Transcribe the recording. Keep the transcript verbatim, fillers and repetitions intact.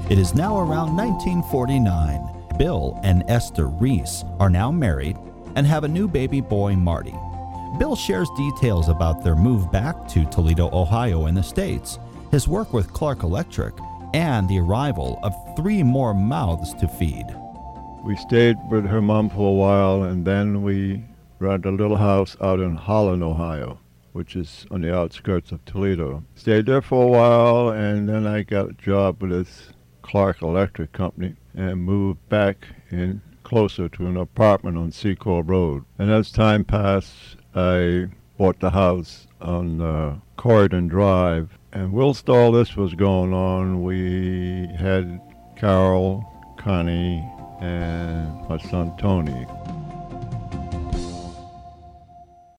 It is now around nineteen forty-nine. Bill and Esther Reese are now married and have a new baby boy, Marty. Bill shares details about their move back to Toledo, Ohio in the States, his work with Clark Electric, and the arrival of three more mouths to feed. We stayed with her mom for a while, and then we rented a little house out in Holland, Ohio, which is on the outskirts of Toledo. Stayed there for a while, and then I got a job with this Clark Electric company and moved back in closer to an apartment on Secor Road. And as time passed, I bought the house on uh, Corridon Drive. And whilst all this was going on, we had Carol, Connie, and my son Tony.